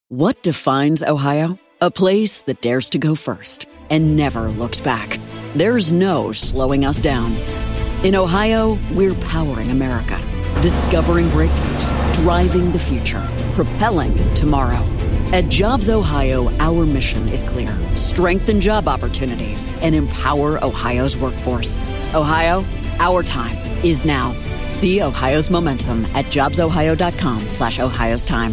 What defines Ohio? A place that dares to go first and never looks back. There's no slowing us down. In Ohio, we're powering America, discovering breakthroughs, driving the future, propelling tomorrow. At Jobs Ohio, our mission is clear. Strengthen job opportunities and empower Ohio's workforce. Ohio, our time is now. See Ohio's momentum at jobsohio.com/Ohio's time.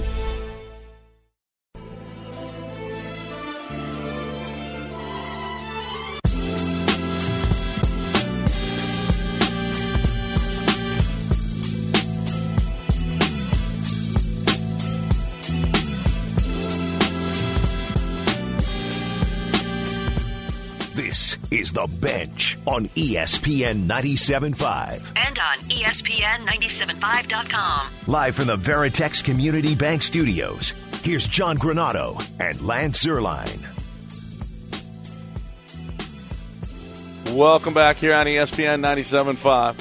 This is The Bench on ESPN 97.5. And on ESPN975.com. Live from the Veritex Community Bank Studios, here's John Granato and Lance Zierlein. Welcome back here on ESPN 97.5.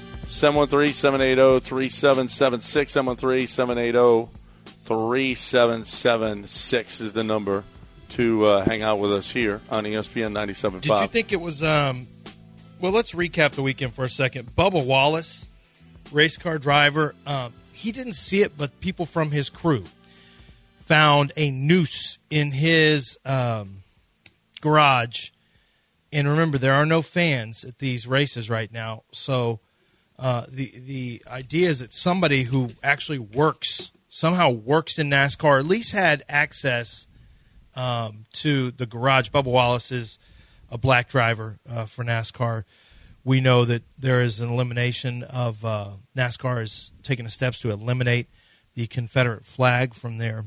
713-780-3776. 713-780-3776 is the number to hang out with us here on ESPN 97.5. Did you think it was well, let's recap the weekend for a second. Bubba Wallace, race car driver, he didn't see it, but people from his crew found a noose in his garage. And remember, there are no fans at these races right now, so the idea is that somebody who actually somehow works in NASCAR, or at least had access to the garage. Bubba Wallace is a black driver for NASCAR. We know that there is an elimination of NASCAR is taking the steps to eliminate the Confederate flag from their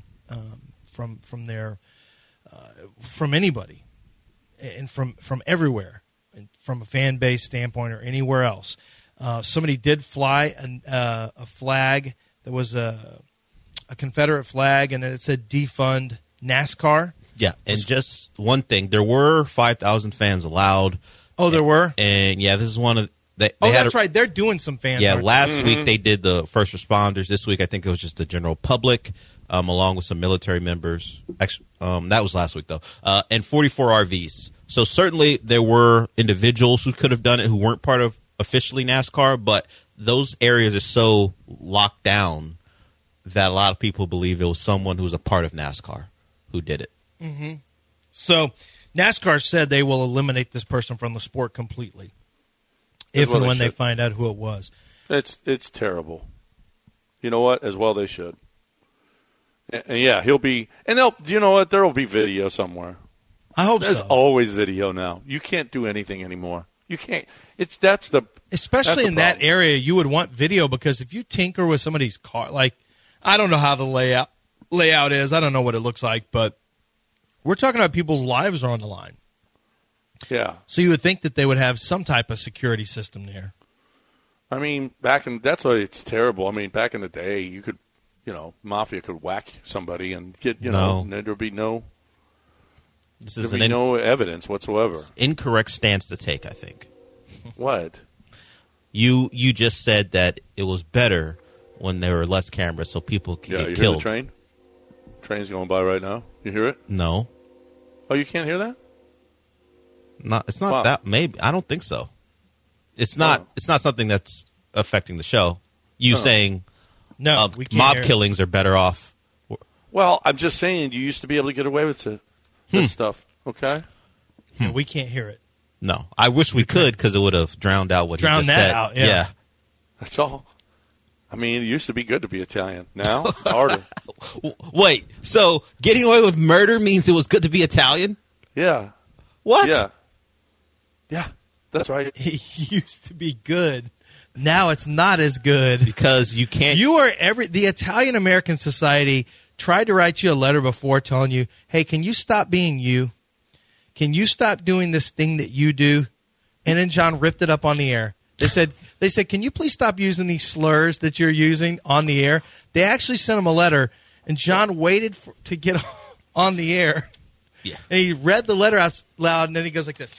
from anybody and from everywhere, and from a fan base standpoint or anywhere else. Somebody did fly a flag that was a Confederate flag, and it said defund NASCAR. Yeah, and just one thing, there were 5,000 fans allowed. Oh, there were? And yeah, this is one of that's right. They're doing some fans. Yeah, last week they did the first responders. This week I think it was just the general public, along with some military members. That was last week though, and 44 RVs. So certainly there were individuals who could have done it who weren't part of officially NASCAR, but those areas are so locked down that a lot of people believe it was someone who was a part of NASCAR who did it. Mm-hmm. So NASCAR said they will eliminate this person from the sport completely if and when they find out who it was. It's terrible. You know what? As well they should. And yeah, he'll be – and you know what? There will be video somewhere. I hope There's so. always video now. You can't do anything anymore. You can't – especially in that area, you would want video, because if you tinker with somebody's car, like I don't know how the layout is. I don't know what it looks like, but we're talking about people's lives are on the line. Yeah. So you would think that they would have some type of security system there. I mean, that's why it's terrible. I mean, back in the day, you could, mafia could whack somebody and get, and there'd be no evidence whatsoever. Incorrect stance to take, I think. What? You just said that it was better when there were less cameras so people could get you killed. Hear the train? Train's going by right now. You hear it? No. Oh, you can't hear that? No, it's not that. Maybe I don't think so. It's not. It's not something that's affecting the show. Saying no, mob killings are better off. Well, I'm just saying you used to be able to get away with this stuff. Okay. Yeah, we can't hear it. No, I wish we could, because it would have drowned out what you just said. Out. Yeah. That's all. I mean, it used to be good to be Italian. Now it's harder. Wait, so getting away with murder means it was good to be Italian? Yeah. What? Yeah, that's right. It used to be good. Now it's not as good. Because you can't. The Italian American Society tried to write you a letter before telling you, hey, can you stop being you? Can you stop doing this thing that you do? And then John ripped it up on the air. They said, can you please stop using these slurs that you're using on the air? They actually sent him a letter, and John waited to get on the air. Yeah. And he read the letter out loud, and then he goes like this.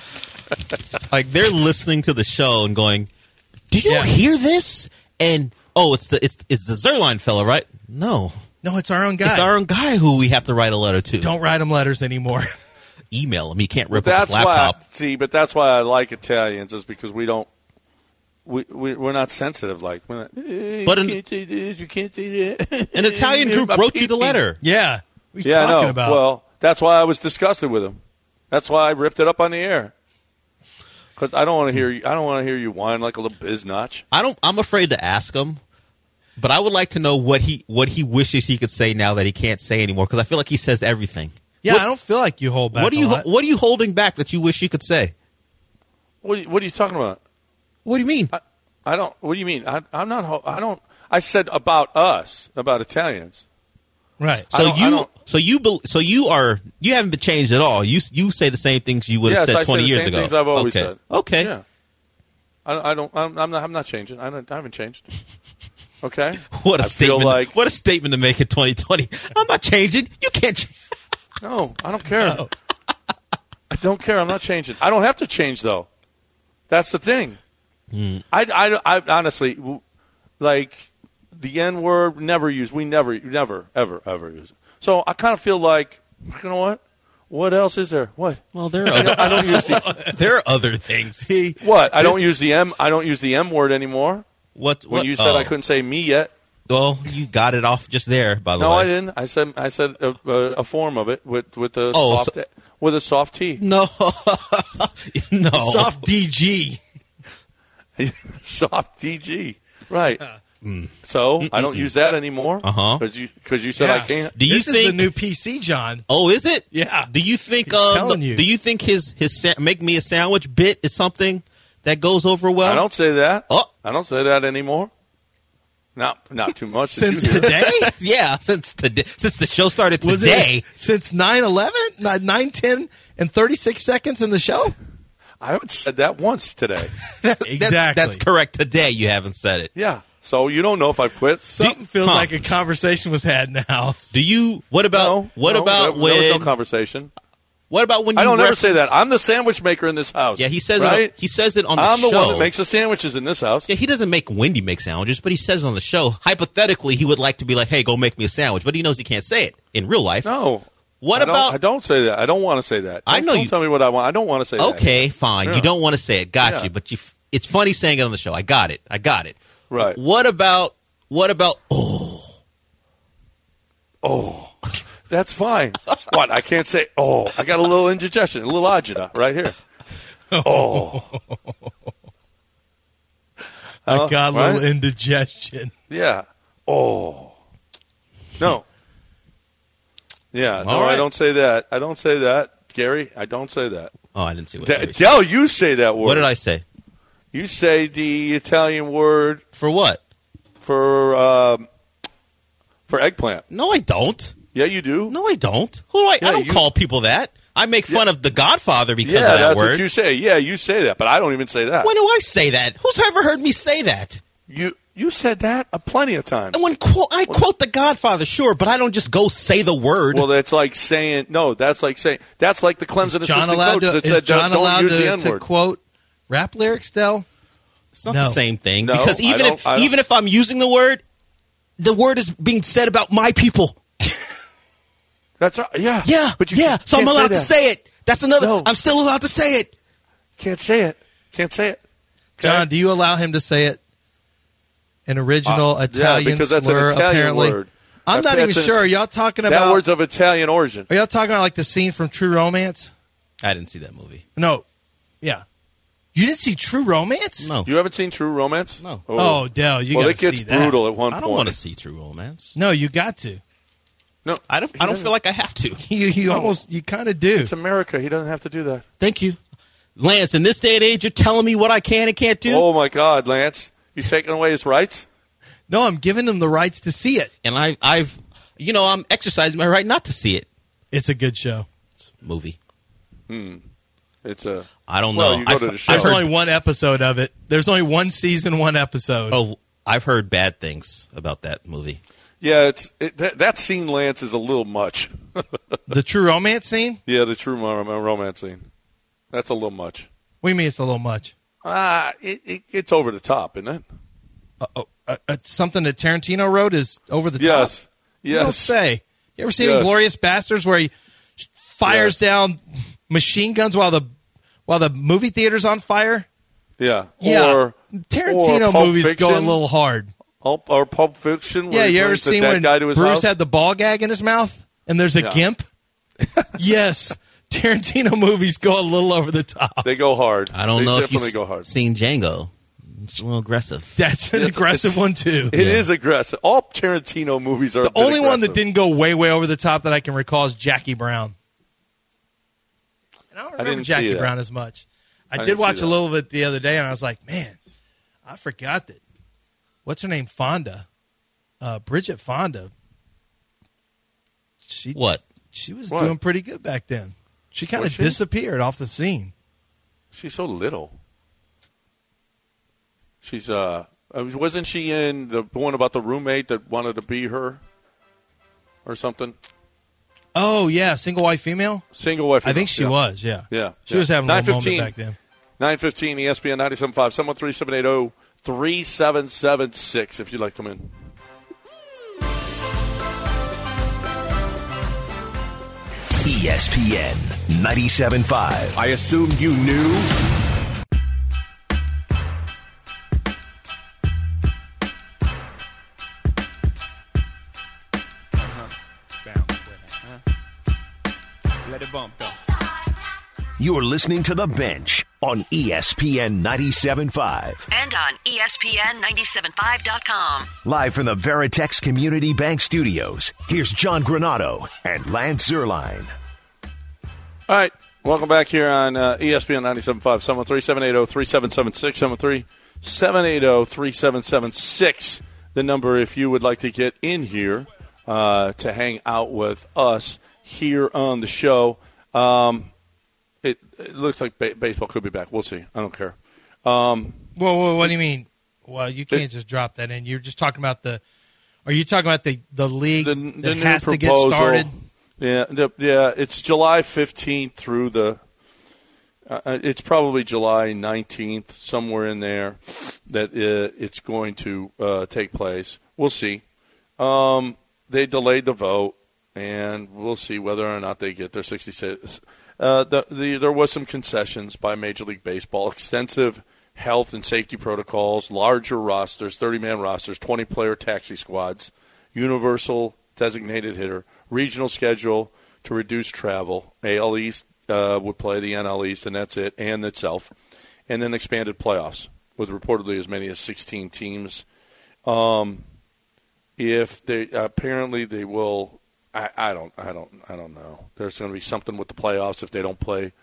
Like they're listening to the show and going, do you hear this? And Oh, it's the Zerline fella, right? No, it's our own guy. It's our own guy who we have to write a letter to. Don't write him letters anymore. Email him. He can't rip up his laptop. But that's why I like Italians, is because we don't. We're not sensitive. Like, we're not, but you can't say this, you can't say that. An Italian group wrote you the letter. Yeah. What are you talking about? Well, that's why I was disgusted with him. That's why I ripped it up on the air. Because I don't want to hear you. I don't want to hear you whine like a little biznatch. I'm afraid to ask him, but I would like to know what he wishes he could say now that he can't say anymore. Because I feel like he says everything. Yeah, I don't feel like you hold back. What are you holding back that you wish you could say? What are you talking about? What do you mean? I don't. What do you mean? I'm not. I don't. I said about us, about Italians. Right. So you haven't been changed at all. You say the same things you would have said 20 years ago. Things I've always said. Okay. Yeah. I'm not changing. I haven't changed. Okay. What a statement! What a statement to make in 2020. I'm not changing. You can't change. No, I don't care. No. I don't care. I'm not changing. I don't have to change though. That's the thing. I honestly, like, the N word, we never, ever use it. So I kind of feel like, you know what? What else is there? What? Well, there are I don't use there are other things. What? I don't use the M word anymore. What? When you said I couldn't say me yet. Well, you got it off just there. By the way, no, I didn't. I said a form of it with a soft T. No, no, soft DG. Soft DG, right? So I don't use that anymore. Because you said I can't. Do you think is the new PC, John? Oh, is it? Yeah. Do you think? Do you think his make me a sandwich bit is something that goes over well? I don't say that. Oh, I don't say that anymore. Not too much. Since today? Yeah, since today. Since the show started today. Since 9/11, 9:10 and 36 seconds in the show. I haven't said that once today. Exactly. That's correct. Today you haven't said it. Yeah. So you don't know if I've quit. Something feels like a conversation was had in the house. Do you? What about? What about when? There was no conversation. What about when you? I don't ever say that. I'm the sandwich maker in this house. Yeah, he says right? it. He says it on the show. I'm the one that makes the sandwiches in this house. Yeah, he doesn't make Wendy make sandwiches, but he says it on the show. Hypothetically, he would like to be like, "Hey, go make me a sandwich," but he knows he can't say it in real life. No. What about? I don't say that. I don't want to say that. Don't tell me what I want. I don't want to say that. Okay, fine. Yeah. You don't want to say it. Got yeah. you. But it's funny saying it on the show. I got it. Right. What about? Oh, that's fine. What? I can't say. Oh, I got a little indigestion, a little agita right here. Oh. I got a little indigestion. Yeah. Oh. No. Yeah. No, right. I don't say that. I don't say that, Gary. I don't say that. Oh, I didn't see what Gary said. Dell, you say that word. What did I say? You say the Italian word for what? For eggplant. No, I don't. Yeah, you do. No, I don't. I don't call people that. I make fun of The Godfather because of that that's word. What you say. Yeah, you say that, but I don't even say that. When do I say that? Who's ever heard me say that? You said that plenty of times. And I quote The Godfather, sure, but I don't just go say the word. Well, that's like saying that's like the Clemson assistant coach that said don't use the N-word. To quote rap lyrics, Del? It's not the same thing. No, because even if I'm using the word is being said about my people. That's right. Yeah. Yeah. But so I'm allowed to say it. That's another. No. I'm still allowed to say it. Can't say it. Okay? John, do you allow him to say it? An original Italian because that's slur, an Italian apparently. word. I'm not even sure. Are y'all talking about that word's of Italian origin? Are y'all talking about like the scene from True Romance? I didn't see that movie. No. Yeah. You didn't see True Romance? No. You haven't seen True Romance? No. Oh, Del, you got to see that. Well, it gets brutal at one point. I don't want to see True Romance. No, you got to. No, I don't feel like I have to. You kind of do. It's America. He doesn't have to do that. Thank you. Lance, in this day and age, you're telling me what I can and can't do? Oh, my God, Lance. You're taking away his rights? No, I'm giving him the rights to see it. And I'm exercising my right not to see it. It's a good show. It's a movie. It's a... I don't know. You go to the show. There's only one episode of it. There's only one season, one episode. Oh, I've heard bad things about that movie. Yeah, that scene, Lance, is a little much. The True Romance scene? Yeah, the True Romance scene. That's a little much. What do you mean it's a little much? It's over the top, isn't it? something that Tarantino wrote is over the top? Yes. You don't say. You ever seen Inglourious Bastards where he fires down machine guns while the movie theater's on fire? Yeah. Yeah. Tarantino or Pulp movies Fiction. go a little hard. Or Pulp Fiction. Where Yeah, he you ever brings the seen dead when guy to his Bruce house? had the ball gag in his mouth and there's a gimp? Yes. Tarantino movies go a little over the top. They go hard. I don't They know if definitely you've go hard. seen Django. It's a little aggressive. That's an aggressive one, too. It is aggressive. All Tarantino movies are The only one that aggressive. didn't go way, way over the top that I can recall is Jackie Brown. And I don't remember didn't see Jackie that. Brown as much. I did didn't see watch a that. little bit the other day, and I was like, man, I forgot that. What's her name? Fonda. Bridget Fonda. What? She was What? doing pretty good back then. She kind of Was she? disappeared off the scene. She's so little. She's wasn't she in the one about the roommate that wanted to be her, or something? Oh, yeah, single white female? Single wife. I think she was, yeah. Yeah, She was having a little moment 9:15. back then. 9:15 ESPN 97.5 713-780-3776 if you'd like to come in. ESPN 97.5. I assumed you knew. Let it bump, though. You're listening to The Bench on ESPN 97.5. And on ESPN975.com. Live from the Veritex Community Bank Studios, here's John Granado and Lance Zierlein. All right, welcome back here on ESPN 97.5 713-780-3776 713-780-3776. The number if you would like to get in here to hang out with us here on the show. It looks like baseball could be back. We'll see. I don't care. Well, what do you mean? Well, you can't just drop that in. You're just talking about the – are you talking about the league The that new has to get proposal. started? Yeah, it's July 15th through the it's probably July 19th, somewhere in there, that it's going to take place. We'll see. They delayed the vote, and we'll see whether or not they get their 66. There was some concessions by Major League Baseball, extensive health and safety protocols, larger rosters, 30-man rosters, 20-player taxi squads, universal designated hitter, regional schedule to reduce travel. AL East would play the NL East, and that's it, and itself. And then expanded playoffs with reportedly as many as 16 teams. If they apparently they will, I don't know. There's going to be something with the playoffs if they don't play.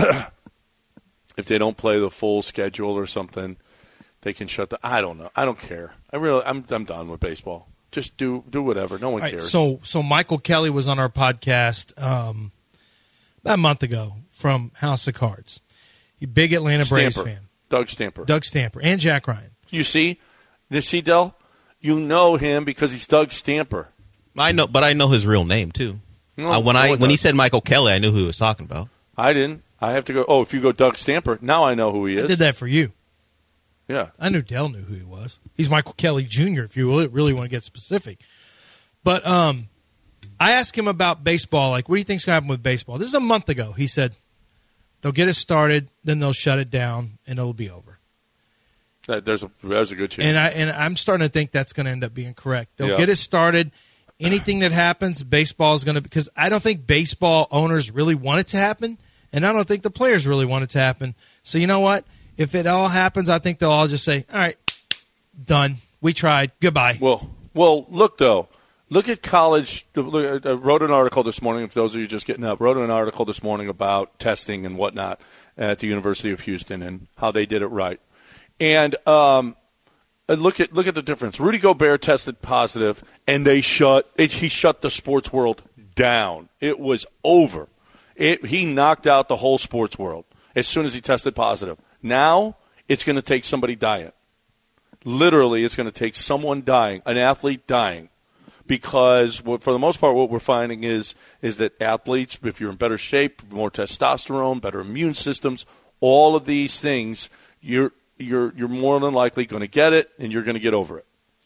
If they don't play the full schedule or something, they can shut the. I don't know. I don't care. I'm done with baseball. Just do whatever. No one All right, cares. so Michael Kelly was on our podcast about a month ago from House of Cards. He big Atlanta Braves Stamper. fan. Doug Stamper. Doug Stamper and Jack Ryan. You see, Del? You know him because he's Doug Stamper. I know, but I know his real name too. No, when no one he does. said Michael Kelly, I knew who he was talking about. I didn't. I have to go. Oh, if you go Doug Stamper, now I know who he is. I did that for you. Yeah. I knew Dell knew who he was. He's Michael Kelly Jr., if you really want to get specific. But I asked him about baseball. Like, what do you think's going to happen with baseball? This is a month ago. He said they'll get it started, then they'll shut it down, and it'll be over. There's a good chance. And I'm starting to think that's going to end up being correct. They'll Yeah. get it started. Anything that happens, baseball is going to – because I don't think baseball owners really want it to happen, and I don't think the players really want it to happen. So you know what? If it all happens, I think they'll all just say, all right, done. We tried. Goodbye. Well, look, though. Look at college. I wrote an article this morning, for those of you just getting up, wrote an article this morning about testing and whatnot at the University of Houston and how they did it right. And look at the difference. Rudy Gobert tested positive, and he shut the sports world down. It was over. He knocked out the whole sports world as soon as he tested positive. Now it's going to take somebody dying. Literally, it's going to take someone dying, an athlete dying, because for the most part, what we're finding is that athletes, if you're in better shape, more testosterone, better immune systems, all of these things, you're more than likely going to get it, and you're going to get over it.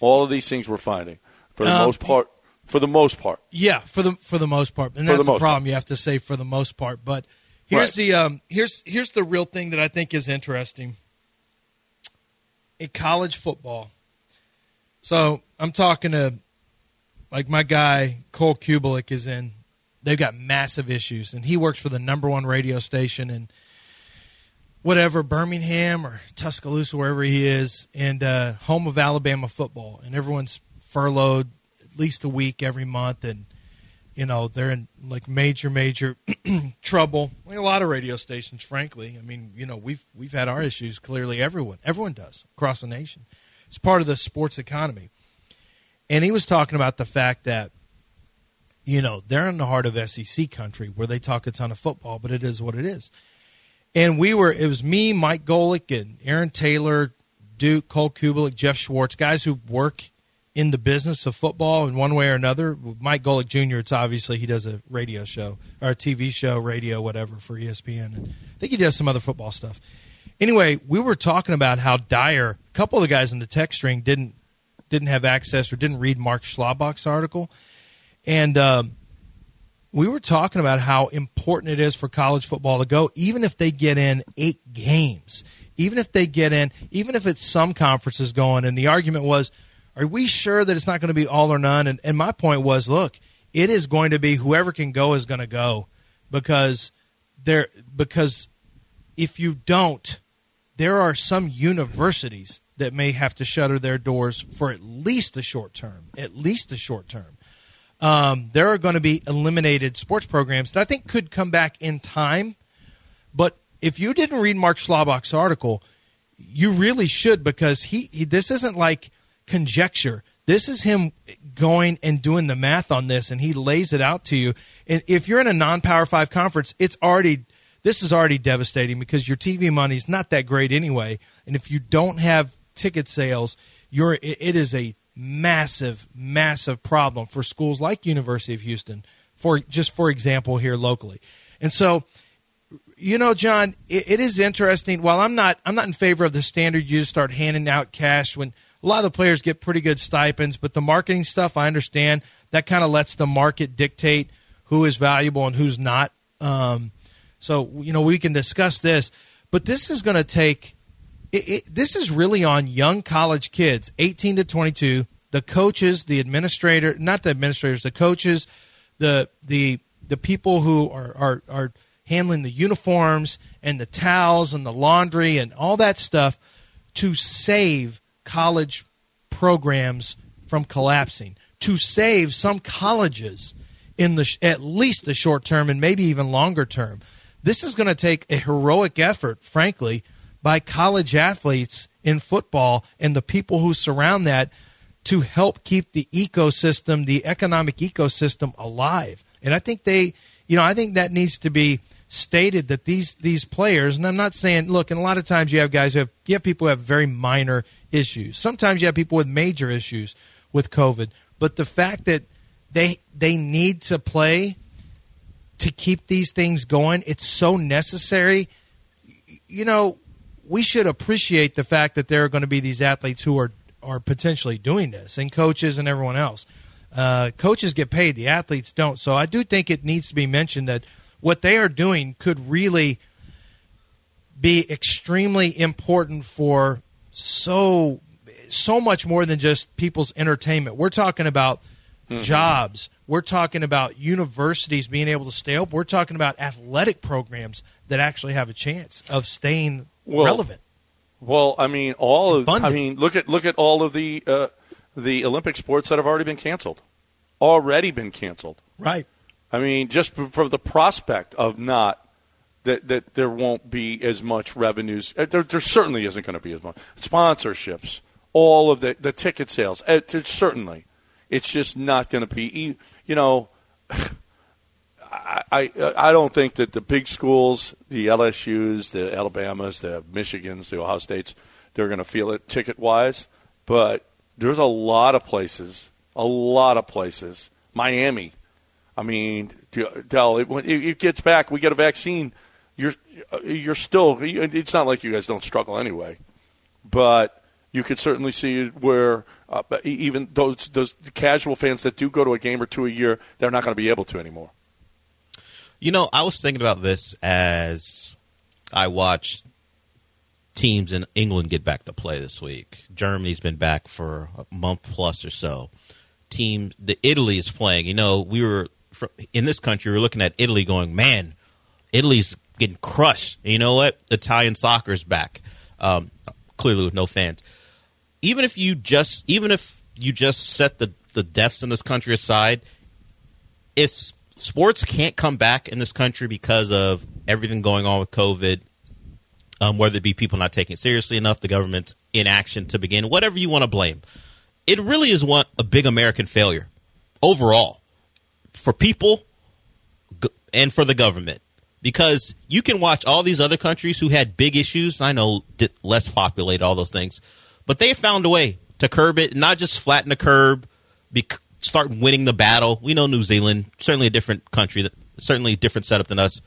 All of these things we're finding for the most part. For the most part. Yeah, for the most part. And that's the problem. You have to say for the most part. But here's here's the real thing that I think is interesting. In college football. So I'm talking to, like, my guy, Cole Kubelik is in. They've got massive issues. And he works for the #1 radio station in whatever, Birmingham or Tuscaloosa, wherever he is, and home of Alabama football. And everyone's furloughed at least a week every month. And, you know, they're in, like, major trouble. Like a lot of radio stations, frankly. I mean, you know, we've had our issues. Clearly, everyone does across the nation. It's part of the sports economy. And he was talking about the fact that, you know, they're in the heart of SEC country where they talk a ton of football, but it is what it is. And it was me, Mike Golick, and Aaron Taylor, Duke, Cole Kubelik, Jeff Schwartz, guys who work in the business of football in one way or another. Mike Golick Jr., it's obviously he does a radio show or a TV show, radio, whatever, for ESPN. And I think he does some other football stuff. Anyway, we were talking about how dire a couple of the guys in the text string didn't have access or didn't read Mark Schlabach's article. And we were talking about how important it is for college football to go, even if they get in 8 games, even if it's some conferences going. And the argument was, are we sure that it's not going to be all or none? And my point was, look, it is going to be whoever can go is going to go because if you don't, there are some universities that may have to shutter their doors for at least a short term. There are going to be eliminated sports programs that I think could come back in time. But if you didn't read Mark Schlabach's article, you really should, because this isn't like conjecture. This is him going and doing the math on this, and he lays it out to you. And if you're in a non-Power 5 conference, this is already devastating because your TV money is not that great anyway. And if you don't have ticket sales, it is a massive, massive problem for schools like University of Houston, for example, here locally. And so, you know, John, it is interesting. While I'm not in favor of the standard you just start handing out cash when a lot of the players get pretty good stipends, but the marketing stuff, I understand, that kind of lets the market dictate who is valuable and who's not. So, you know, we can discuss this, but this is going to take this is really on young college kids, 18 to 22, the coaches, the administrator, not the administrators, the coaches, the people who are handling the uniforms and the towels and the laundry and all that stuff to save college programs from collapsing, to save some colleges in at least the short term and maybe even longer term. This is going to take a heroic effort, frankly, by college athletes in football and the people who surround that to help keep the ecosystem, the economic ecosystem, alive. And I think I think that needs to be stated, that these players, and I'm not saying, look, and a lot of times you have guys you have people who have very minor issues. Sometimes you have people with major issues with COVID. But the fact that they need to play to keep these things going, it's so necessary. You know, we should appreciate the fact that there are going to be these athletes who are potentially doing this, and coaches and everyone else. Coaches get paid, the athletes don't. So I do think it needs to be mentioned that what they are doing could really be extremely important for so much more than just people's entertainment. We're talking about jobs. We're talking about universities being able to stay open. We're talking about athletic programs that actually have a chance of staying relevant. Well, I mean, look at all of the Olympic sports that have already been canceled. Right. I mean, just for the prospect of that there won't be as much revenues. There certainly isn't going to be as much sponsorships. All of the ticket sales. Certainly, it's just not going to be. You know, I don't think that the big schools, the LSUs, the Alabamas, the Michigans, the Ohio States, they're going to feel it ticket-wise. But there's a lot of places, Miami. I mean, when it gets back, we get a vaccine, you're still – it's not like you guys don't struggle anyway. But you could certainly see where even those casual fans that do go to a game or two a year, they're not going to be able to anymore. You know, I was thinking about this as I watched teams in England get back to play this week. Germany's been back for a month plus or so. Italy is playing. You know, in this country, we were looking at Italy going, man, Italy's getting crushed. And you know what? Italian soccer's back, clearly with no fans. Even if you just set the deaths in this country aside, if sports can't come back in this country because of everything going on with COVID, whether it be people not taking it seriously enough, the government's inaction to begin, whatever you want to blame, it really is a big American failure overall for people and for the government. Because you can watch all these other countries who had big issues, I know less populated, all those things, but they found a way to curb it, not just flatten the curb, start winning the battle. We know New Zealand, certainly a different country, certainly a different setup than us,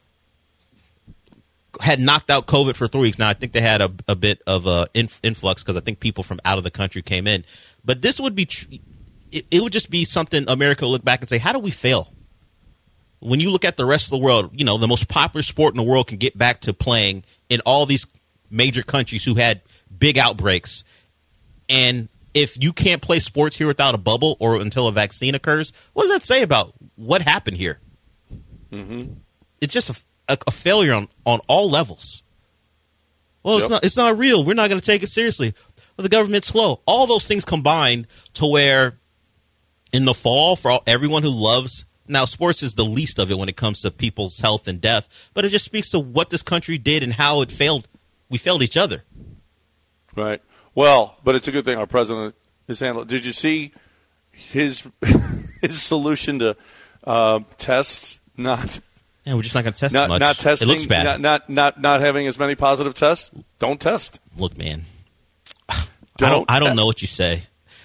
had knocked out COVID for 3 weeks. Now, I think they had a bit of an influx because I think people from out of the country came in. But this would be it would just be something America would look back and say, how do we fail? When you look at the rest of the world, you know, the most popular sport in the world can get back to playing in all these major countries who had big outbreaks. And if you can't play sports here without a bubble or until a vaccine occurs, what does that say about what happened here? Mm-hmm. It's just a failure on all levels. Well, it's not real. We're not going to take it seriously. Well, the government's slow. All those things combined to where in the fall, for everyone who loves – now, sports is the least of it when it comes to people's health and death, but it just speaks to what this country did and how it failed. We failed each other. Right. Well, but it's a good thing our president is handling. Did you see his solution to tests? Not. Yeah, we're just not going to test as much. Not testing. It looks bad. Not having as many positive tests. Don't test. Look, man. I don't know what you say.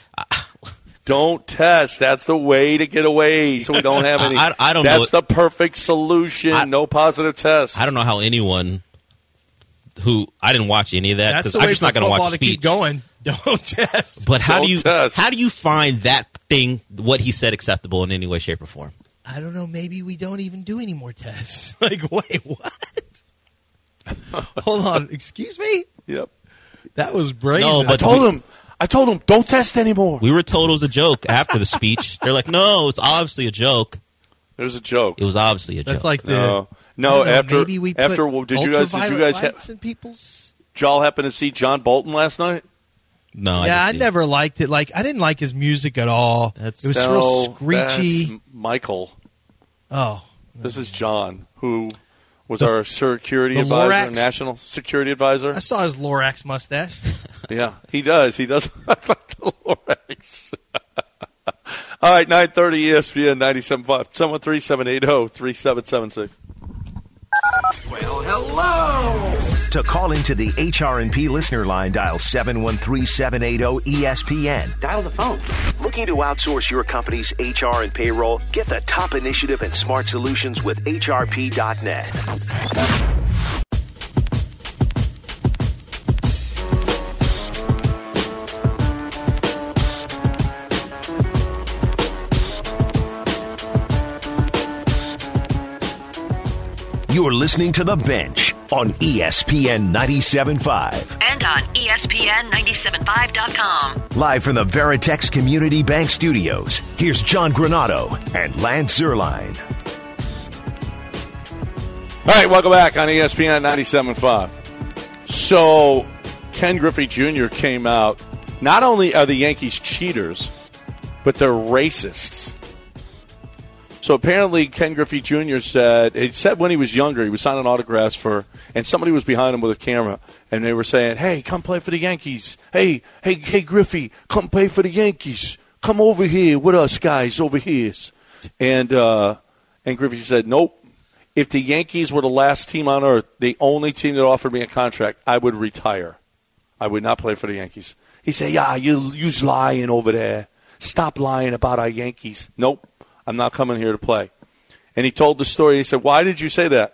Don't test. That's the way to get away. So we don't have any. I don't know. That's the perfect solution. No positive tests. I don't know how anyone who I didn't watch any of that because I'm just not going to watch the speech. Keep going. Don't test. But how do you find that thing, what he said, acceptable in any way, shape, or form? I don't know. Maybe we don't even do any more tests. Like, wait, what? Hold on. Excuse me? Yep. That was brazen. No, but I told him, don't test anymore. We were told it was a joke after the speech. They're like, no, it's obviously a joke. It was a joke. It was obviously a joke. That's like no. Maybe we put did you guys in people's? Did y'all happen to see John Bolton last night? No. I never liked it. Like, I didn't like his music at all. It was real screechy. That's Michael. Oh, this is John, who was our security advisor, Lorax? national security advisor. I saw his Lorax mustache. Yeah, he does. He does look like the Lorax. All right, 9:30 ESPN 97.5, 713-780-3776. Well, hello. To call into the HR&P listener line, dial 713-780-ESPN. Dial the phone. Looking to outsource your company's HR and payroll? Get the top initiative and smart solutions with HRP.net. You're listening to The Bench on ESPN 97.5. And on ESPN975.com. Live from the Veritex Community Bank Studios, here's John Granado and Lance Zierlein. All right, welcome back on ESPN 97.5. So, Ken Griffey Jr. came out. Not only are the Yankees cheaters, but they're racists. So apparently Ken Griffey Jr. said when he was younger, he was signing autographs and somebody was behind him with a camera, and they were saying, hey, come play for the Yankees. Hey, Griffey, come play for the Yankees. Come over here with us guys over here. And Griffey said, nope. If the Yankees were the last team on earth, the only team that offered me a contract, I would retire. I would not play for the Yankees. He said, yeah, you's lying over there. Stop lying about our Yankees. Nope. I'm not coming here to play. And he told the story. He said, why did you say that?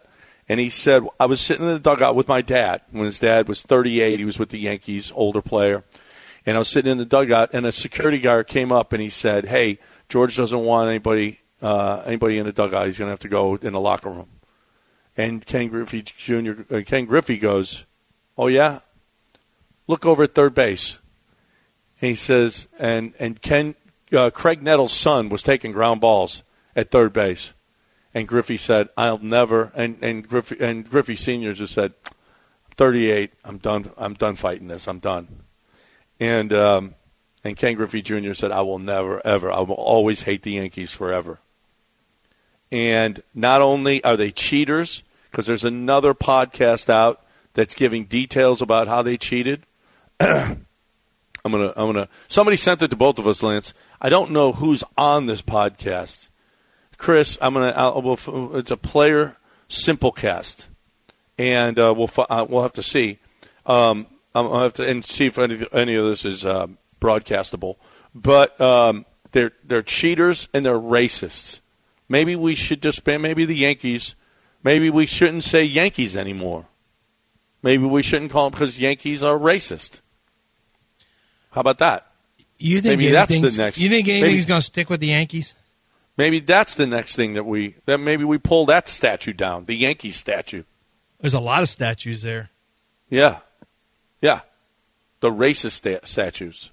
And he said, I was sitting in the dugout with my dad when his dad was 38. He was with the Yankees, older player. And I was sitting in the dugout, and a security guard came up and he said, hey, George doesn't want anybody in the dugout. He's going to have to go in the locker room. And Ken Griffey goes, oh, yeah? Look over at third base. And he says, and Craig Nettles' son was taking ground balls at third base. And Griffey said, I'll never, and Griffey Sr. just said, 38, I'm done fighting this, I'm done. And Ken Griffey Jr. said, I will never, ever, I will always hate the Yankees forever. And not only are they cheaters, because there's another podcast out that's giving details about how they cheated. I'm gonna. Somebody sent it to both of us, Lance. I don't know who's on this podcast. Chris, it's a player simplecast, and we'll have to see. I'll have to see if any of this is broadcastable. But they're cheaters and they're racists. Maybe we should disband. Maybe the Yankees. Maybe we shouldn't say Yankees anymore. Maybe we shouldn't call them because Yankees are racist. How about that? You think maybe that's the next? You think anything's going to stick with the Yankees? Maybe that's the next thing that maybe we pull that statue down, the Yankees statue. There's a lot of statues there. Yeah. The racist statues.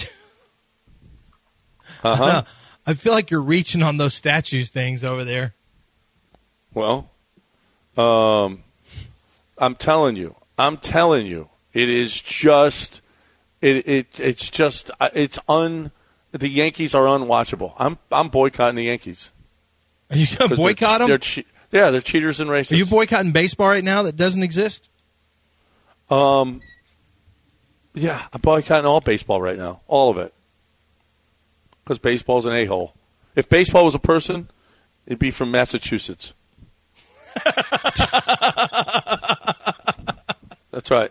Uh-huh. I feel like you're reaching on those statues things over there. Well, I'm telling you, it is just, the Yankees are unwatchable. I'm boycotting the Yankees. Are you going to boycott them? They're cheaters and racists. Are you boycotting baseball right now that doesn't exist? Yeah, I'm boycotting all baseball right now, all of it, because baseball's an a-hole. If baseball was a person, it'd be from Massachusetts. That's right.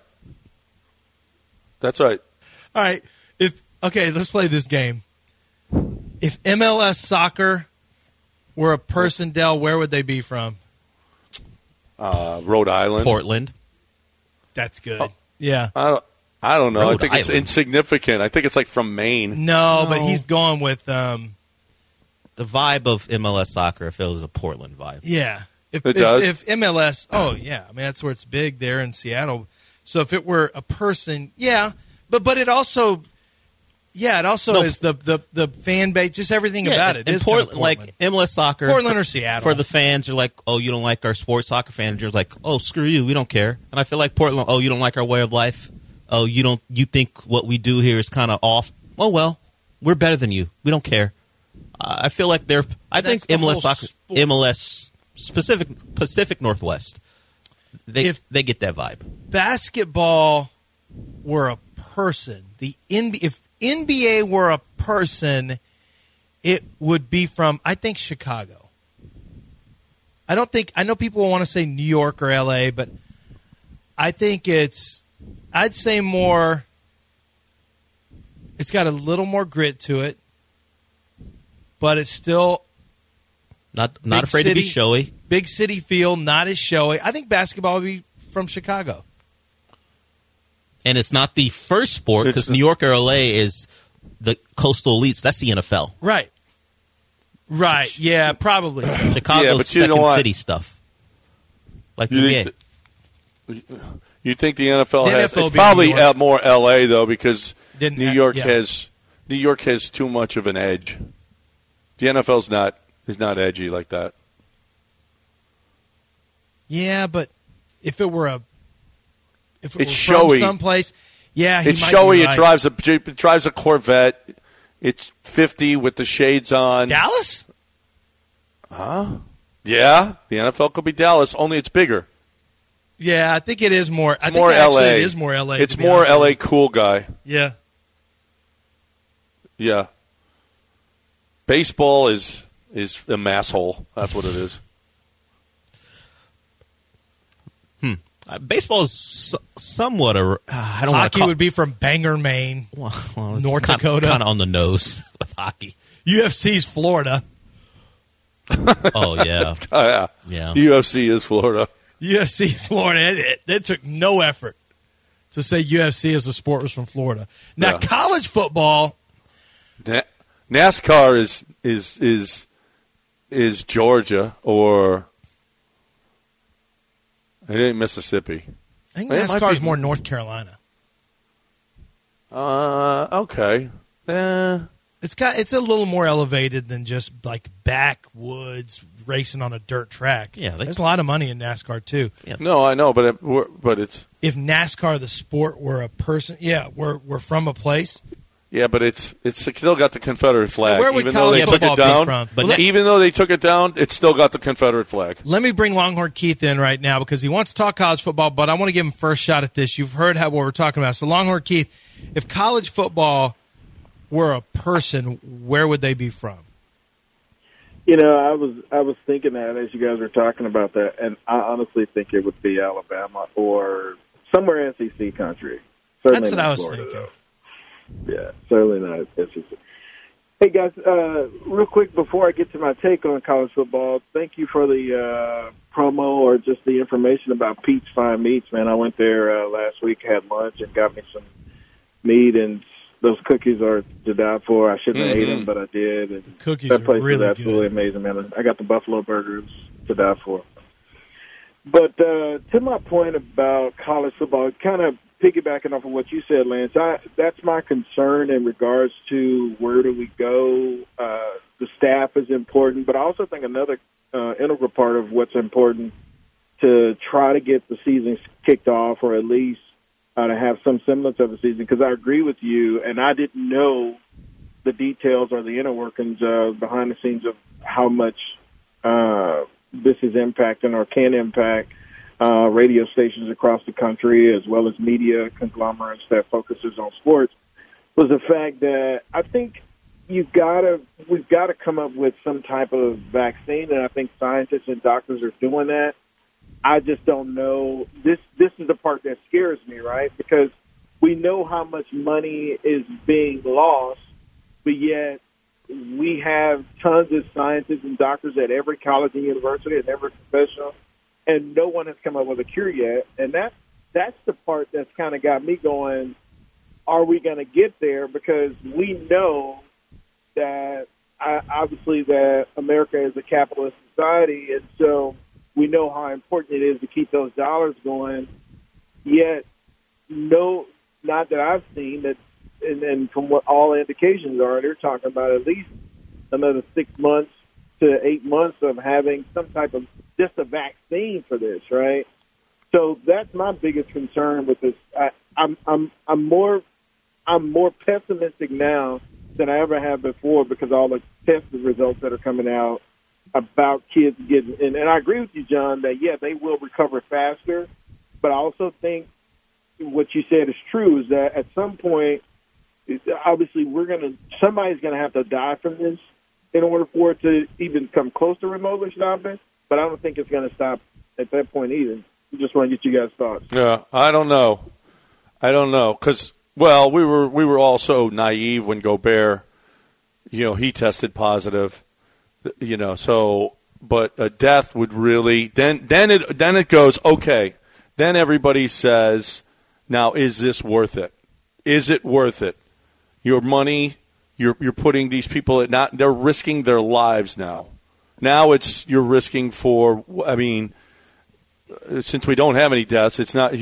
All right. Let's play this game. If MLS soccer were a person, Del, where would they be from? Rhode Island. Portland. That's good. Yeah. I don't know. Rhode I think it's Island. insignificant. I think it's like from Maine. No, but he's going with the vibe of MLS soccer. If it was a Portland vibe. Yeah. If MLS, I mean, that's where it's big there in Seattle. So if it were a person, yeah, but it also is the fan base, just everything about it. And is Portland, kind of like MLS soccer, Portland or Seattle. For the fans, are like, oh, you don't like our sports soccer fans. You're like, oh, screw you, we don't care. And I feel like Portland, oh, you don't like our way of life. Oh, you think what we do here is kind of off. Oh well, we're better than you. We don't care. I feel like I think MLS soccer, MLS Pacific Northwest, they get that vibe. Basketball were a person, if NBA were a person, it would be from, I think, Chicago. I know people want to say New York or LA, but I think I'd say more, it's got a little more grit to it, but it's still not afraid to be showy. Big city feel, not as showy. I think basketball would be from Chicago. And it's not the first sport because New York or LA is the coastal elites. That's the NFL. Right. Yeah, probably. Chicago's second city stuff. Like the NBA. You think the NFL has? It's probably more LA though, because New York has too much of an edge. The NFL's is not edgy like that. Yeah, but if it were it's showy. From someplace, yeah, it's showy. Right. It drives a Corvette. It's 50 with the shades on. Dallas? Huh? Yeah, the NFL could be Dallas. Only it's bigger. Yeah, I think it is more. It's more LA. It is more LA. It's more LA cool guy. Yeah. Yeah. Baseball is a mass hole. That's what it is. Baseball is somewhat I don't. Hockey would be from Bangor, Maine, North Dakota. Kind of on the nose with hockey. UFC's Florida. Oh yeah, yeah. UFC is Florida. UFC, Florida. It took no effort to say UFC as a sport was from Florida. Now, college football. NASCAR is Georgia, or it ain't Mississippi. I think NASCAR is more North Carolina. Okay. It's a little more elevated than just like backwoods racing on a dirt track. Yeah, there's a lot of money in NASCAR too. Yeah. No, I know, but it's if NASCAR the sport were a person, we're from a place. Yeah, but it's still got the Confederate flag. Where would even though they college took it football down, be from? even though they took it down, it's still got the Confederate flag. Let me bring Longhorn Keith in right now because he wants to talk college football, but I want to give him first shot at this. You've heard what we're talking about. So, Longhorn Keith, if college football were a person, where would they be from? You know, I was thinking that as you guys were talking about that, and I honestly think it would be Alabama or somewhere SEC country. Certainly that's what I was Florida, thinking. Though. Yeah, certainly not SEC. Hey, guys, real quick before I get to my take on college football, thank you for the promo or just the information about Pete's Fine Meats, man. I went there last week, had lunch, and got me some meat, and those cookies are to die for. I shouldn't have ate them, but I did. And the cookies that place are really is absolutely amazing, man. I got the Buffalo burgers to die for. But to my point about college football, kind of piggybacking off of what you said, Lance, that's my concern in regards to where do we go. The staff is important, but I also think another integral part of what's important to try to get the season kicked off, or at least to have some semblance of a season, because I agree with you, and I didn't know the details or the inner workings behind the scenes of how much this is impacting or can impact radio stations across the country, as well as media conglomerates that focuses on sports, was the fact that I think we've got to come up with some type of vaccine, and I think scientists and doctors are doing that. I just don't know. This is the part that scares me, right? Because we know how much money is being lost, but yet we have tons of scientists and doctors at every college and university and every professional, and no one has come up with a cure yet. And that's the part that's kind of got me going, are we going to get there? Because we know that, obviously, that America is a capitalist society, and so we know how important it is to keep those dollars going, yet not that I've seen that, and from what all indications are, they're talking about at least another 6 months to 8 months of having some type of just a vaccine for this, right? So that's my biggest concern with this. I'm more pessimistic now than I ever have before because all the test results that are coming out about kids getting, and I agree with you, John, that, yeah, they will recover faster, but I also think what you said is true, is that at some point, obviously, somebody's going to have to die from this in order for it to even come close to remotely stopping, but I don't think it's going to stop at that point either. I just want to get you guys' thoughts. Yeah, I don't know, because, well, we were all so naive when Gobert, he tested positive. So, but a death would really then it goes, okay. Then everybody says, now, is this worth it? Is it worth it? Your money, you're putting these people they're risking their lives now. Now you're risking for, since we don't have any deaths, it's not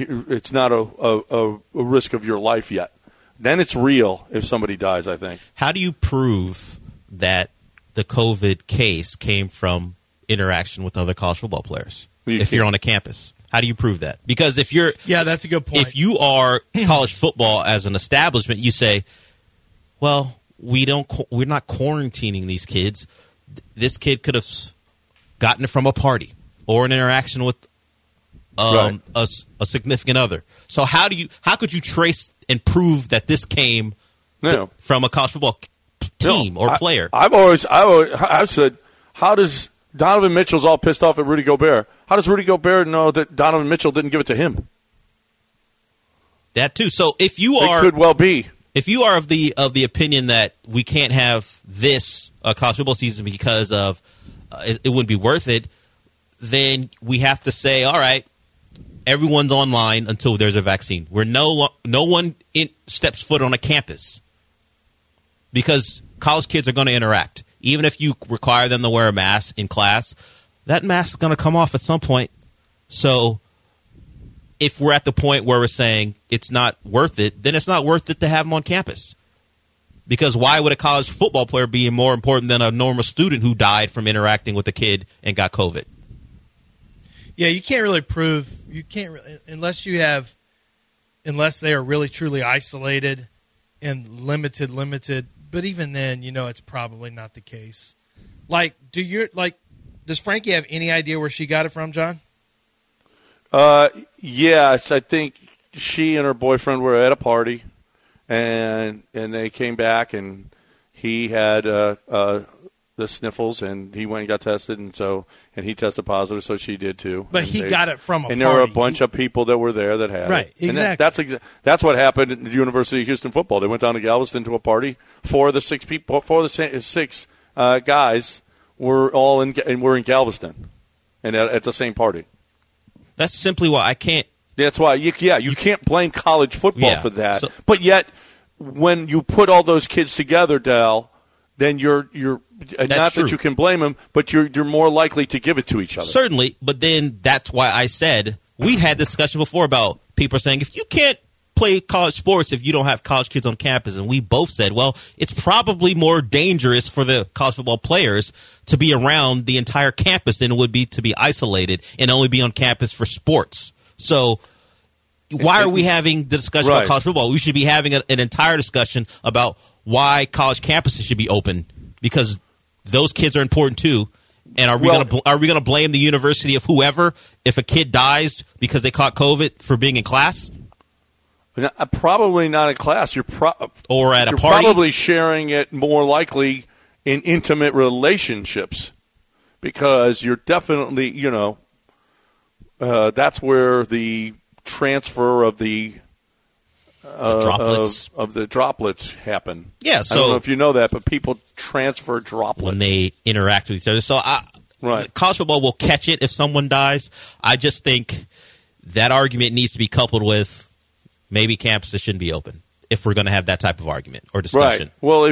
a risk of your life yet. Then it's real if somebody dies, I think. How do you prove that the COVID case came from interaction with other college football players if you're on a campus? How do you prove that? Because if you're that's a good point. If you are college football as an establishment, you say, well, we're not quarantining these kids. This kid could have gotten it from a party or an interaction with a significant other. So how could you trace and prove that this came from a college football team or player? I've said, how does Donovan Mitchell's all pissed off at Rudy Gobert? How does Rudy Gobert know that Donovan Mitchell didn't give it to him? That too. So if you are, it could well be. If you are of the opinion that we can't have this college football season because of it wouldn't be worth it, then we have to say, all right, everyone's online until there's a vaccine, where no one steps foot on a campus, because college kids are going to interact. Even if you require them to wear a mask in class, that mask is going to come off at some point. So if we're at the point where we're saying it's not worth it, then it's not worth it to have them on campus. Because why would a college football player be more important than a normal student who died from interacting with a kid and got COVID? Yeah, you can't really prove unless they are really truly isolated and limited. But even then, it's probably not the case. Does Frankie have any idea where she got it from, John? Yes, I think she and her boyfriend were at a party, and they came back, and he had the sniffles, and he went and got tested, and he tested positive, so she did too. But he got it from a party. And there were a bunch of people that were there that had it. Right, exactly. And that's what happened at the University of Houston football. They went down to Galveston to a party. Four of the six guys were all in Galveston, and at the same party. That's simply why I can't. That's why, you can't blame college football for that. But yet, when you put all those kids together, Dal, then you're not true. that you can blame them, but you're more likely to give it to each other. Certainly, but then that's why I said we had this discussion before about people saying if you can't play college sports if you don't have college kids on campus, and we both said, well, it's probably more dangerous for the college football players to be around the entire campus than it would be to be isolated and only be on campus for sports. So why are we having the discussion about college football? We should be having an entire discussion about why college campuses should be open, because those kids are important too. And are we going to blame the university of whoever if a kid dies because they caught COVID for being in class? Probably not in class. Or at a party. You're probably sharing it more likely in intimate relationships, because you're definitely, that's where the transfer of the droplets of the droplets happen. Yeah, so I don't know if you know that, but people transfer droplets when they interact with each other. So college football will catch it if someone dies. I just think that argument needs to be coupled with maybe campuses shouldn't be open if we're going to have that type of argument or discussion. Right. Well,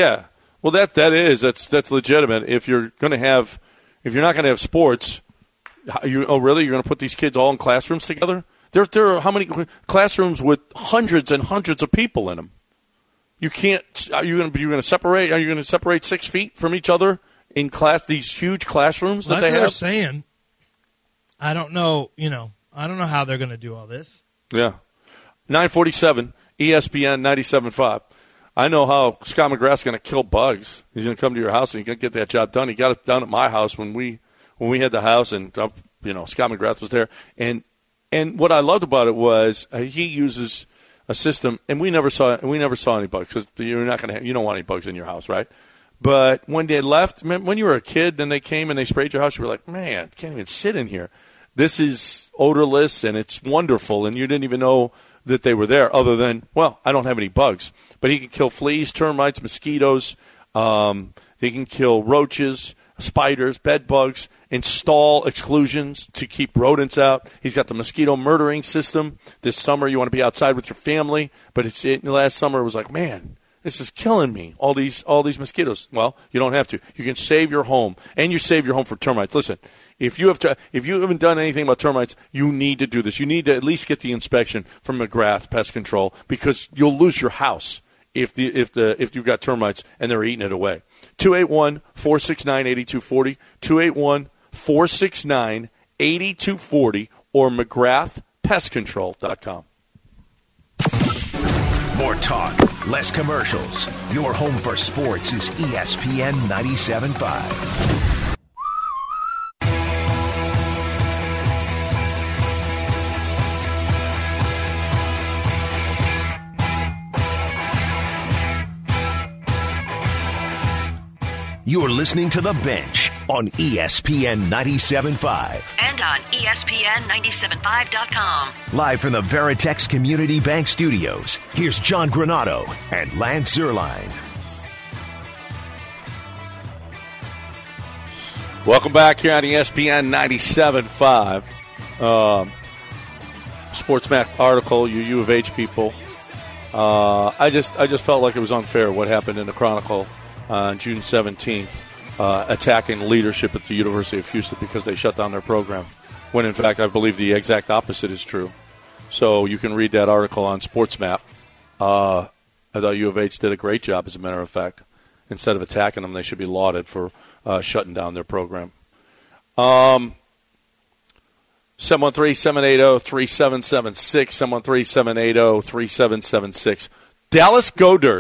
that's legitimate. If you're not going to have sports, you're going to put these kids all in classrooms together? There are how many classrooms with hundreds and hundreds of people in them? You can't. Are you going to separate? Are you going to separate 6 feet from each other in class? These huge classrooms that they have. That's what they're saying. I don't know. I don't know how they're going to do all this. Yeah. 947 ESPN 97.5. I know how Scott McGrath's going to kill bugs. He's going to come to your house and he's going to get that job done. He got it done at my house when we had the house, and Scott McGrath was there. And what I loved about it was he uses a system, and we never saw any bugs, because you don't want any bugs in your house, right? But when they left, when you were a kid, then they came and they sprayed your house, you were like, man, I can't even sit in here. This is odorless and it's wonderful, and you didn't even know that they were there, other than, well, I don't have any bugs. But he can kill fleas, termites, mosquitoes. He can kill roaches, spiders, bed bugs, install exclusions to keep rodents out. He's got the mosquito murdering system. This summer you want to be outside with your family, but last summer it was like, man, this is killing me, all these mosquitoes. Well, you don't have to. You can save your home, and you save your home for termites. Listen, if you haven't done anything about termites, you need to do this. You need to at least get the inspection from McGrath Pest Control, because you'll lose your house if you've got termites and they're eating it away. 281-469-8240, 281-469-8240, or McGrathPestControl.com. More talk, less commercials. Your home for sports is ESPN 97.5. You're listening to The Bench on ESPN 97.5. And on ESPN975.com. Live from the Veritex Community Bank Studios, here's John Granado and Lance Zierlein. Welcome back here on ESPN 97.5. SportsMap article, you U of H people. I just felt like it was unfair what happened in the Chronicle on June 17th, attacking leadership at the University of Houston because they shut down their program, when in fact I believe the exact opposite is true. So you can read that article on SportsMap. I thought U of H did a great job, as a matter of fact. Instead of attacking them, they should be lauded for shutting down their program. 713-780-3776, 713-780-3776. Dallas Goedert.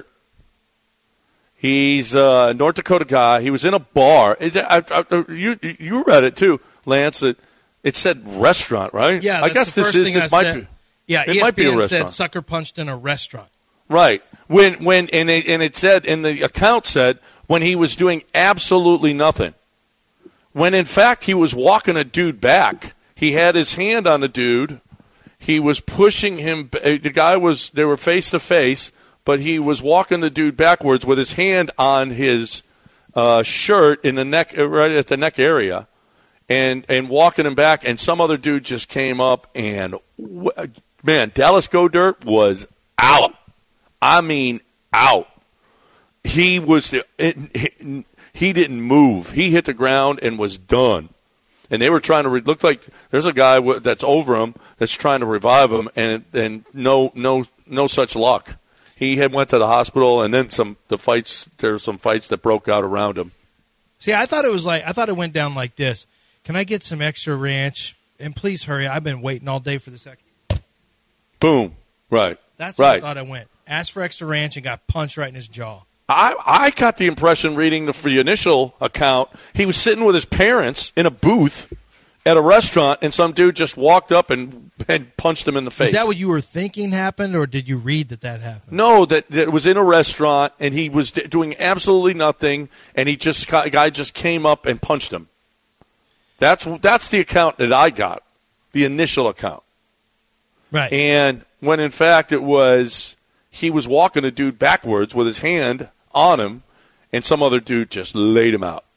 He's a North Dakota guy. He was in a bar. You read it too, Lance. It said restaurant, right? Yeah, I guess this might be. Yeah, it ESPN might be a restaurant. said sucker punched in a restaurant. Right. And it said, and the account said, when he was doing absolutely nothing. When in fact he was walking a dude back. He had his hand on the dude. He was pushing him. They were face to face, but he was walking the dude backwards with his hand on his shirt in the neck, right at the neck area, and walking him back. And some other dude just came up, and man, Dallas Goedert was out. I mean, out. He was. He didn't move. He hit the ground and was done. And they were trying to look like there's a guy that's over him that's trying to revive him, and no such luck. He had went to the hospital, and then there were some fights that broke out around him. See, I thought it went down like this. Can I get some extra ranch? And please hurry. I've been waiting all day for this. Boom. Right. That's how I thought it went. Asked for extra ranch and got punched right in his jaw. I got the impression reading the initial account, he was sitting with his parents in a booth at a restaurant, and some dude just walked up and punched him in the face. Is that what you were thinking happened, or did you read that happened? No, that it was in a restaurant, and he was doing absolutely nothing, and a guy just came up and punched him. That's the account that I got, the initial account. Right. And when in fact it was he was walking a dude backwards with his hand on him, and some other dude just laid him out.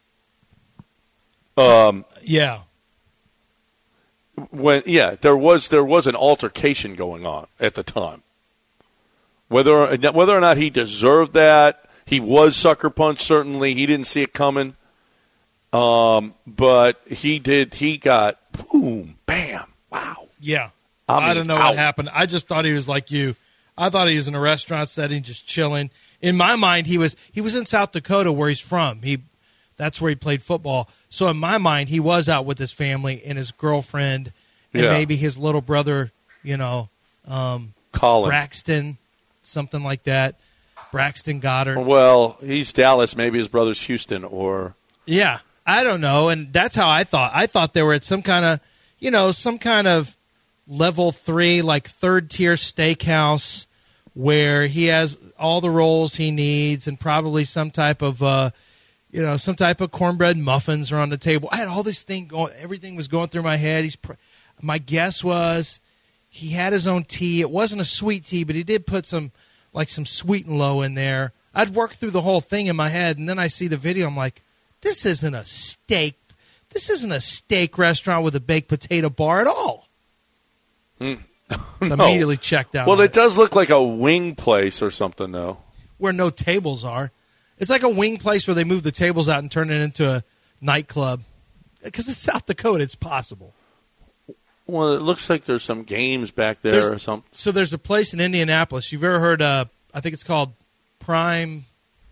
Yeah. There was an altercation going on at the time. Whether or not he deserved that, he was sucker punched. Certainly, he didn't see it coming. But he did. He got boom, bam, wow. Yeah. I don't know what happened. I just thought he was like you. I thought he was in a restaurant setting, just chilling. In my mind, he was in South Dakota, where he's from. That's where he played football. So in my mind, he was out with his family and his girlfriend, and maybe his little brother, Colin Braxton, something like that. Braxton Goddard. Well, he's Dallas. Maybe his brother's Houston, or I don't know. And that's how I thought. I thought they were at some kind of level 3, like third tier steakhouse, where he has all the rolls he needs and probably some type of cornbread muffins are on the table. I had all this thing going. Everything was going through my head. My guess was he had his own tea. It wasn't a sweet tea, but he did put some sweet and low in there. I'd worked through the whole thing in my head, and then I see the video. I'm like, this isn't a steak. This isn't a steak restaurant with a baked potato bar at all. No. Immediately checked out. Well, it does look like a wing place or something, though. Where no tables are. It's like a wing place where they move the tables out and turn it into a nightclub. Because it's South Dakota, it's possible. Well, it looks like there's some games back there or something. So there's a place in Indianapolis. You've ever heard I think it's called Prime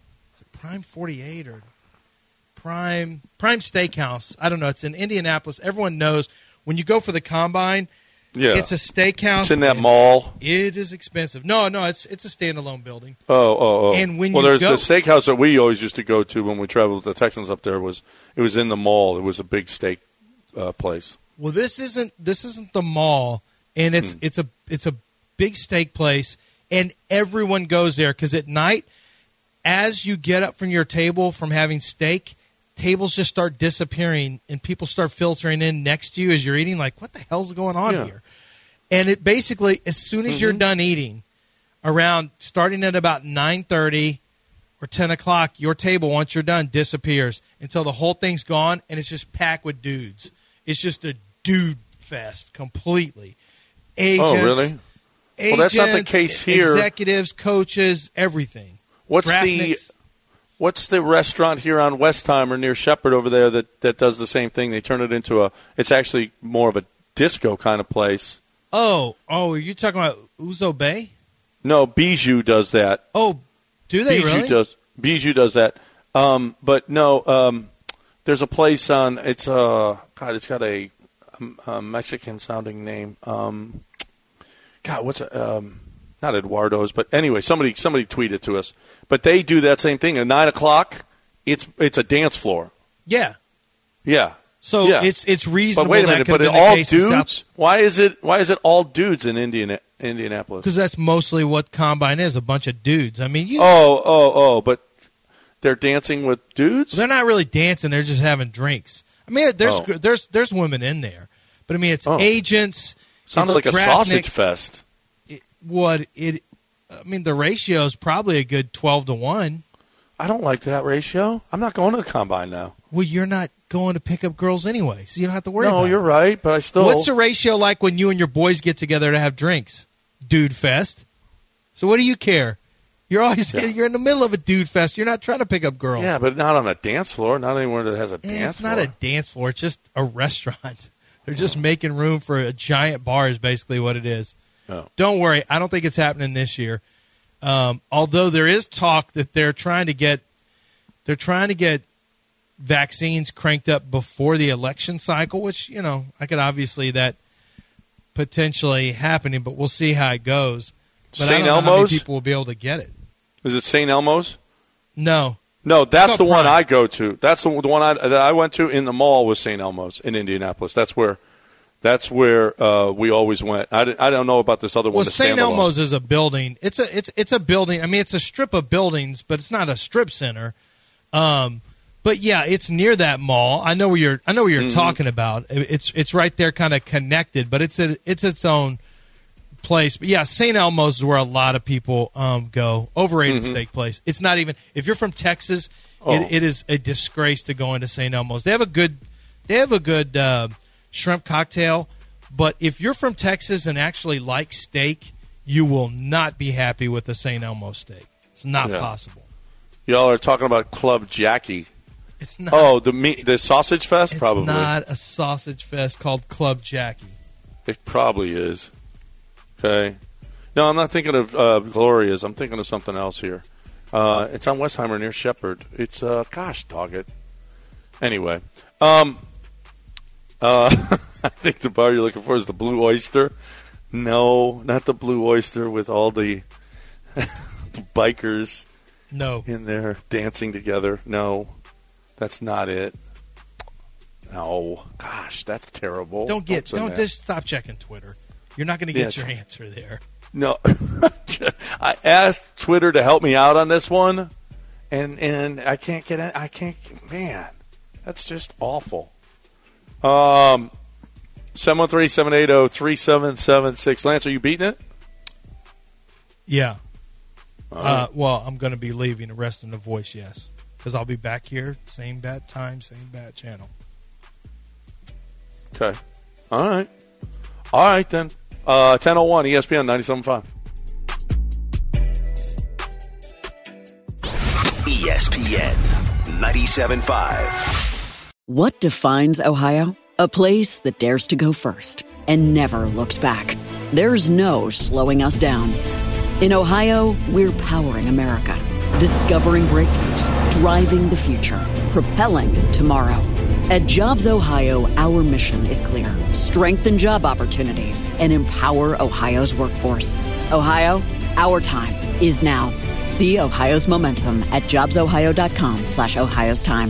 48 or Prime Steakhouse. I don't know. It's in Indianapolis. Everyone knows when you go for the Combine, it's a steakhouse. It's in that mall. It is expensive. No, it's a standalone building. Oh. And when there's the steakhouse that we always used to go to when we traveled with the Texans up there. It was in the mall. It was a big steak place. Well, this isn't the mall, and it's a big steak place, and everyone goes there because at night, as you get up from your table from having steak, tables just start disappearing, and people start filtering in next to you as you're eating. Like, what the hell's going on here? And it basically, as soon as you're done eating, starting at about 9:30 or 10 o'clock, your table, once you're done, disappears until the whole thing's gone, and it's just packed with dudes. It's just a dude fest completely. agents. Oh, really? Agents, well, that's not the case here. Executives, coaches, everything. What's the restaurant here on Westheimer near Shepherd over there that does the same thing? They turn it into it's actually more of a disco kind of place. Oh, are you talking about Ouzo Bay? No, Bijou does that. Oh, do they really? Bijou does that. But no, there's a place on. It's it's got a Mexican sounding name. What's it? Not Eduardo's, but anyway, somebody tweeted to us. But they do that same thing at 9 o'clock. It's a dance floor. Yeah. So yeah. it's reasonable. But wait a minute, but all dudes? Why is it all dudes in Indianapolis? Because that's mostly what Combine is, a bunch of dudes. I mean, but they're dancing with dudes? They're not really dancing, they're just having drinks. I mean, there's women in there. But I mean, it's agents. Sounds like a sausage fest. The ratio is probably a good 12-1. I don't like that ratio. I'm not going to the Combine now. Well, you're not going to pick up girls anyway, so you don't have to worry about it. No, you're right, but I still... What's the ratio like when you and your boys get together to have drinks? Dude fest. So what do you care? You're always you're in the middle of a dude fest. You're not trying to pick up girls. Yeah, but not on a dance floor. Not anywhere that has a dance floor. It's not a dance floor. It's just a restaurant. They're just making room for a giant bar is basically what it is. Oh. Don't worry. I don't think it's happening this year. Although there is talk that they're trying to get vaccines cranked up before the election cycle, which, I could obviously that potentially happening, but we'll see how it goes. But I don't know how many people will be able to get it. Is it St. Elmo's? No, that's the one I go to. That's the one that I went to in the mall was St. Elmo's in Indianapolis. That's where we always went. I don't know about this other one. Well, St. Elmo's is a building. It's a building. I mean, it's a strip of buildings, but it's not a strip center. But yeah, it's near that mall. I know where you're talking about. It's right there, kind of connected, but it's its own place. But yeah, St. Elmo's is where a lot of people go. Overrated steak place. It's not even if you're from Texas. It is a disgrace to go into St. Elmo's. They have a good shrimp cocktail, but if you're from Texas and actually like steak, you will not be happy with the St. Elmo steak. It's not possible. Y'all are talking about Club Jackie. It's not. The sausage fest? It's probably not a sausage fest called Club Jackie. It probably is. Okay. No, I'm not thinking of Gloria's. I'm thinking of something else here. It's on Westheimer near Shepherd. It's gosh, dog it. Anyway, I think the bar you're looking for is the Blue Oyster. No, not the Blue Oyster with all the bikers. No. In there dancing together. No, that's not it. No, gosh, that's terrible. Don't just stop checking Twitter. You're not going to get your answer there. No, I asked Twitter to help me out on this one, and I can't get it. I can't. Man, that's just awful. 713-780-3776. Lance, are you beating it? Yeah. Well, I'm going to be leaving the rest in the voice, yes. Because I'll be back here, same bat time, same bat channel. Okay. All right, then. 10:01 ESPN 97.5. ESPN 97.5. What defines Ohio? A place that dares to go first and never looks back. There's no slowing us down. In Ohio, we're powering America, discovering breakthroughs, driving the future, propelling tomorrow. At Jobs Ohio, our mission is clear. Strengthen job opportunities and empower Ohio's workforce. Ohio, our time is now. See Ohio's momentum at jobsohio.com/Ohio's time.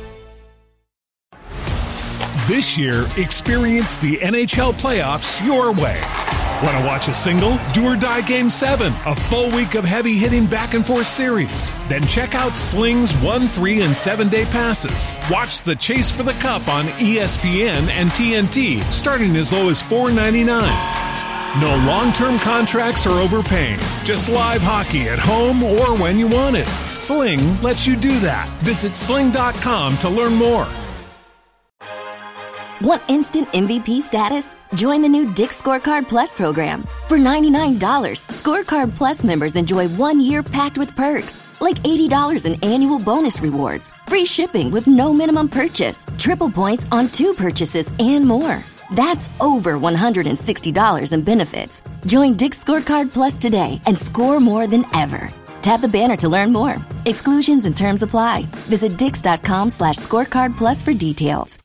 This year, experience the NHL playoffs your way. Want to watch a single? Do or Die Game 7, a full week of heavy-hitting back-and-forth series. Then check out Sling's 1, 3, and 7-day passes. Watch the Chase for the Cup on ESPN and TNT, starting as low as $4.99. No long-term contracts or overpaying. Just live hockey at home or when you want it. Sling lets you do that. Visit sling.com to learn more. Want instant MVP status? Join the new Dick's Scorecard Plus program. For $99, Scorecard Plus members enjoy 1 year packed with perks, like $80 in annual bonus rewards, free shipping with no minimum purchase, triple points on 2 purchases, and more. That's over $160 in benefits. Join Dick's Scorecard Plus today and score more than ever. Tap the banner to learn more. Exclusions and terms apply. Visit Dix.com/scorecard plus for details.